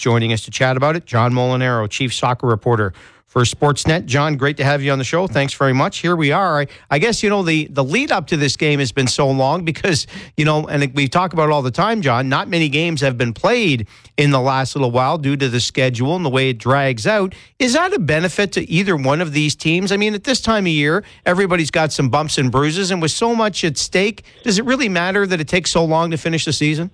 Joining us to chat about it, John Molinaro, Chief Soccer Reporter for Sportsnet. John, great to have you on the show. Thanks very much. Here we are. I guess, the lead up to this game has been so long because, and we talk about it all the time, John, not many games have been played in the last little while due to the schedule and the way it drags out. Is that a benefit to either one of these teams? I mean, at this time of year, everybody's got some bumps and bruises, and with so much at stake, does it really matter that it takes so long to finish the season?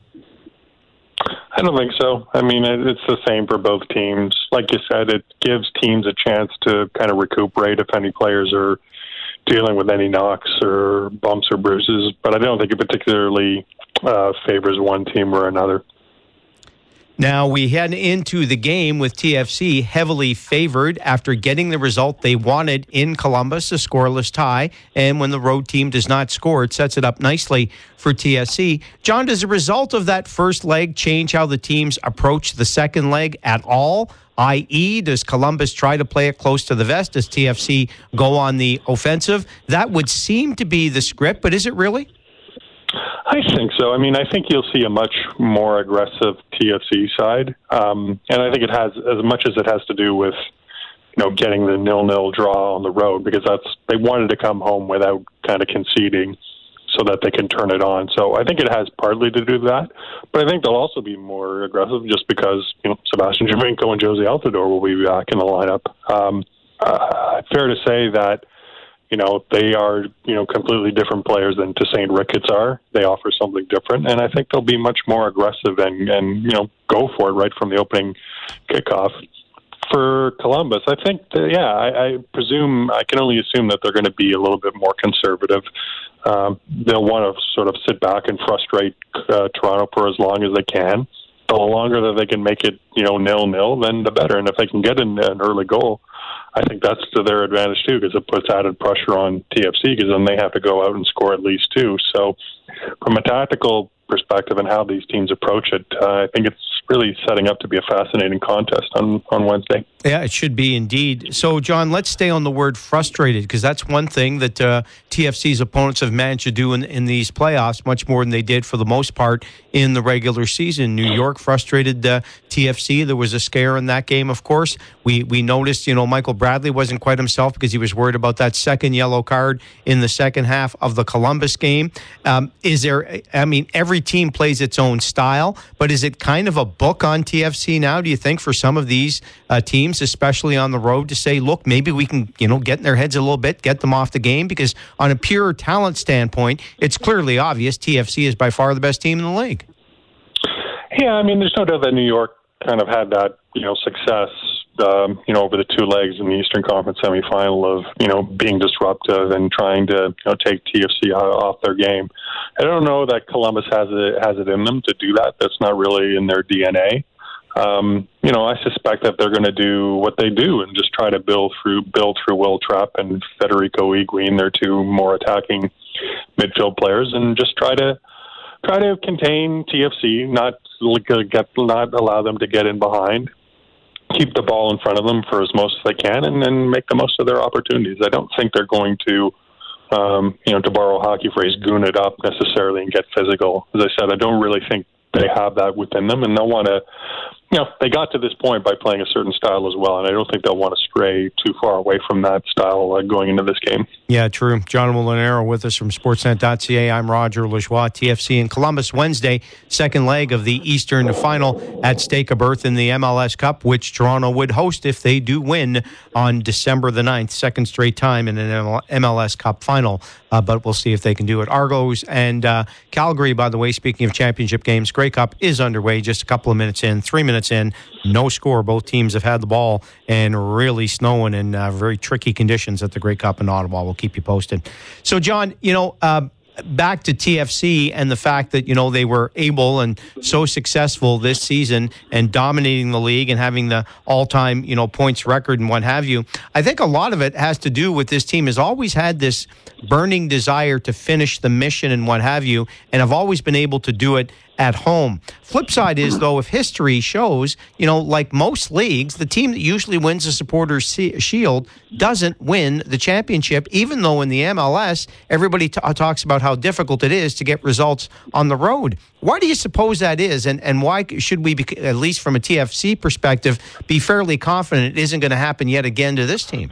I don't think so. I mean, it's the same for both teams. Like you said, it gives teams a chance to kind of recuperate if any players are dealing with any knocks or bumps or bruises. But I don't think it particularly favors one team or another. Now, we head into the game with TFC heavily favored after getting the result they wanted in Columbus, a scoreless tie. And when the road team does not score, it sets it up nicely for TFC. John, does the result of that first leg change how the teams approach the second leg at all? I.e., does Columbus try to play it close to the vest? Does TFC go on the offensive? That would seem to be the script, but is it really? I think so. I mean, I think you'll see a much more aggressive TFC side. And I think it has as much as it has to do with, getting the 0-0 draw on the road, because they wanted to come home without kind of conceding so that they can turn it on. So I think it has partly to do with that. But I think they'll also be more aggressive just because, Sebastian Giovinco and Jose Altidore will be back in the lineup. Fair to say that, they are, completely different players than St. Ricketts are. They offer something different, and I think they'll be much more aggressive and go for it right from the opening kickoff. For Columbus, I think, I presume, I can only assume that they're going to be a little bit more conservative. They'll want to sort of sit back and frustrate Toronto for as long as they can. The longer that they can make it, 0-0, then the better. And if they can get an early goal, I think that's to their advantage too, because it puts added pressure on TFC, because then they have to go out and score at least two. So from a tactical perspective and how these teams approach it, I think it's really setting up to be a fascinating contest on Wednesday. Yeah, it should be indeed. So, John, let's stay on the word frustrated, because that's one thing that TFC's opponents have managed to do in these playoffs, much more than they did for the most part in the regular season. New York frustrated TFC. There was a scare in that game, of course. We noticed, Michael Bradley wasn't quite himself because he was worried about that second yellow card in the second half of the Columbus game. Every team plays its own style, but is it kind of a book on TFC now, do you think, for some of these teams, especially on the road, to say, look, maybe we can, get in their heads a little bit, get them off the game? Because on a pure talent standpoint, it's clearly obvious TFC is by far the best team in the league. Yeah, there's no doubt that New York kind of had that, success, over the two legs in the Eastern Conference semifinal of, being disruptive and trying to, take TFC off their game. I don't know that Columbus has it in them to do that. That's not really in their DNA. I suspect that they're going to do what they do and just try to build through Will Trapp and Federico Higuain, their two more attacking midfield players, and just try to contain TFC, not allow them to get in behind, keep the ball in front of them for as most as they can, and then make the most of their opportunities. I don't think they're going to, to borrow a hockey phrase, goon it up necessarily and get physical. As I said, I don't really think they have that within them, and they'll want to, they got to this point by playing a certain style as well, and I don't think they'll want to stray too far away from that style going into this game. Yeah, true. John Molinaro with us from Sportsnet.ca. I'm Roger Lajoie. TFC in Columbus Wednesday, second leg of the Eastern Final, at stake a berth in the MLS Cup, which Toronto would host if they do win on December the 9th, second straight time in an MLS Cup final. But we'll see if they can do it. Argos and Calgary, by the way, speaking of championship games, Grey Cup is underway, just a couple of minutes in, 3 minutes in, no score. Both teams have had the ball and really snowing in very tricky conditions at the Grey Cup in Ottawa. We'll keep you posted. So, John, back to TFC and the fact that, they were able and so successful this season and dominating the league and having the all-time, points record and what have you. I think a lot of it has to do with this team has always had this burning desire to finish the mission and what have you, and have always been able to do it at home. Flip side is, though, if history shows, like most leagues, the team that usually wins the Supporters' Shield doesn't win the championship, even though in the MLS, everybody talks about how difficult it is to get results on the road. Why do you suppose that is, and why should we, at least from a TFC perspective, be fairly confident it isn't going to happen yet again to this team?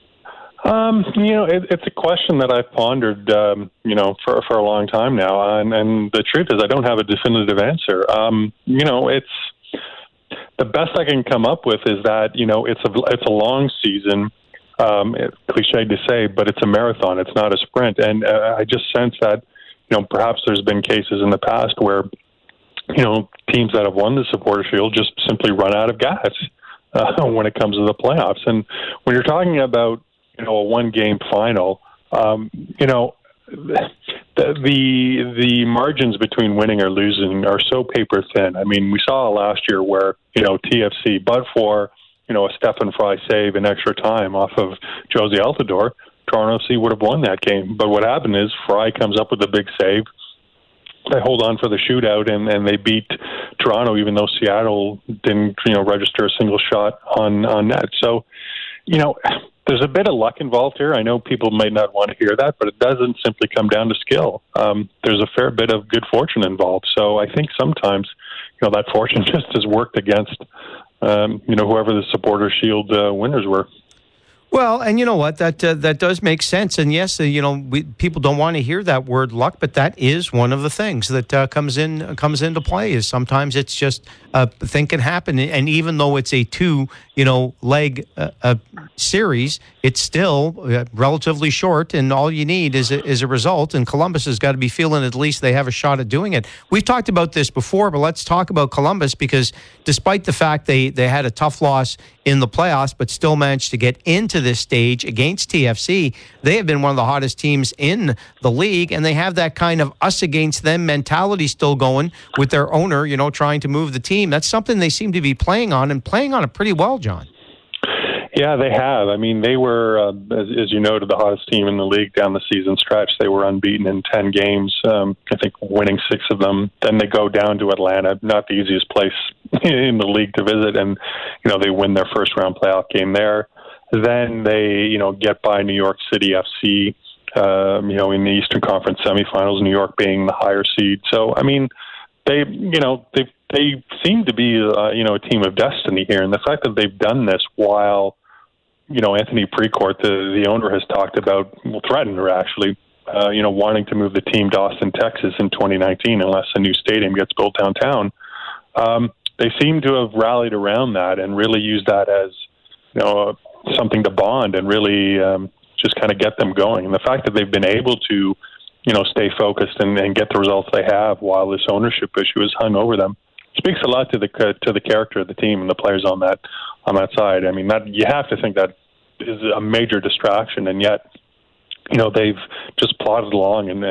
It's a question that I've pondered, for a long time now, and the truth is I don't have a definitive answer. It's the best I can come up with is that it's a long season. It's cliche to say, but it's a marathon. It's not a sprint, and I just sense that perhaps there's been cases in the past where teams that have won the Supporters' Shield just simply run out of gas when it comes to the playoffs. And when you're talking about a one-game final, the margins between winning or losing are so paper thin. I mean, we saw last year where TFC, but for a Stefan Fry save in extra time off of Josie Altidore, Toronto FC would have won that game. But what happened is Fry comes up with a big save. They hold on for the shootout, and they beat Toronto, even though Seattle didn't register a single shot on net. So there's a bit of luck involved here. I know people might not want to hear that, but it doesn't simply come down to skill. There's a fair bit of good fortune involved. So I think sometimes, that fortune just has worked against, whoever the Supporters' Shield winners were. Well, and you know what? That does make sense. And yes, people don't want to hear that word luck, but that is one of the things that comes into play. Is sometimes it's just a thing can happen, and even though it's a leg series, it's still relatively short, and all you need is a result. And Columbus has got to be feeling at least they have a shot at doing it. We've talked about this before, but let's talk about Columbus, because despite the fact they had a tough loss in the playoffs, but still managed to get into this stage against TFC. They have been one of the hottest teams in the league, and they have that kind of us against them mentality still going with their owner, trying to move the team. That's something they seem to be playing on it pretty well, John. Yeah, they have. I mean, they were, as you noted, the hottest team in the league down the season stretch. They were unbeaten in 10 games, I think winning 6 of them. Then they go down to Atlanta, not the easiest place in the league to visit, and, they win their first-round playoff game there. Then they, get by New York City FC, in the Eastern Conference semifinals, New York being the higher seed. So, I mean, they seem to be, a team of destiny here. And the fact that they've done this while, Anthony Precourt, the owner, has talked about, threatened her actually, wanting to move the team to Austin, Texas in 2019 unless a new stadium gets built downtown. They seem to have rallied around that and really used that as, something to bond and really just kind of get them going. And the fact that they've been able to, stay focused and get the results they have while this ownership issue is hung over them speaks a lot to the character of the team and the players on that side. I mean, that you have to think that is a major distraction, and yet, they've just plodded along and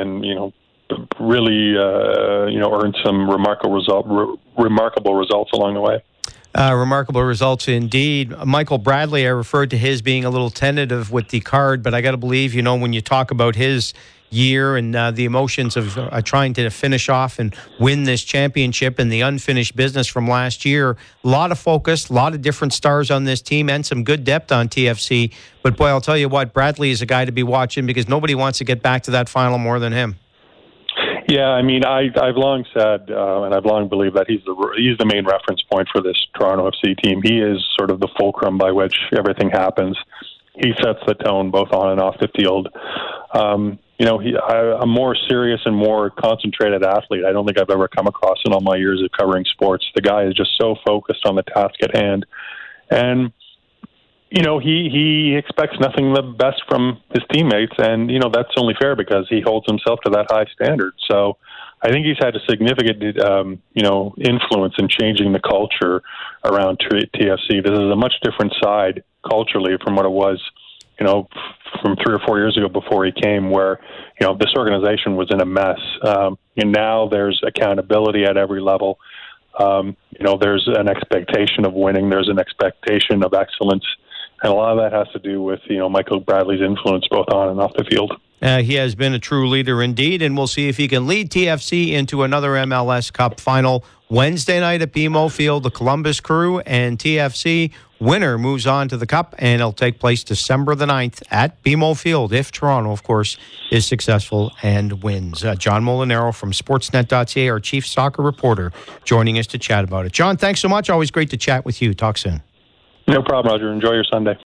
really earned some remarkable results along the way. Remarkable results indeed. Michael Bradley, I referred to his being a little tentative with the card, but I got to believe, when you talk about his year and the emotions of trying to finish off and win this championship and the unfinished business from last year, a lot of focus, a lot of different stars on this team, and some good depth on TFC. But boy, I'll tell you what, Bradley is a guy to be watching, because nobody wants to get back to that final more than him. Yeah, I mean, I've long said, and I've long believed that he's the main reference point for this Toronto FC team. He is sort of the fulcrum by which everything happens. He sets the tone both on and off the field. A more serious and more concentrated athlete I don't think I've ever come across in all my years of covering sports. The guy is just so focused on the task at hand. And he expects nothing but the best from his teammates, and that's only fair because he holds himself to that high standard. So I think he's had a significant influence in changing the culture around TFC. This is a much different side culturally from what it was from 3 or 4 years ago before he came, where this organization was in a mess, and now there's accountability at every level. There's an expectation of winning, there's an expectation of excellence. And a lot of that has to do with, Michael Bradley's influence both on and off the field. He has been a true leader indeed, and we'll see if he can lead TFC into another MLS Cup final Wednesday night at BMO Field. The Columbus Crew and TFC winner moves on to the Cup, and it'll take place December the 9th at BMO Field if Toronto, of course, is successful and wins. John Molinaro from Sportsnet.ca, our chief soccer reporter, joining us to chat about it. John, thanks so much. Always great to chat with you. Talk soon. No problem, Roger. Enjoy your Sunday.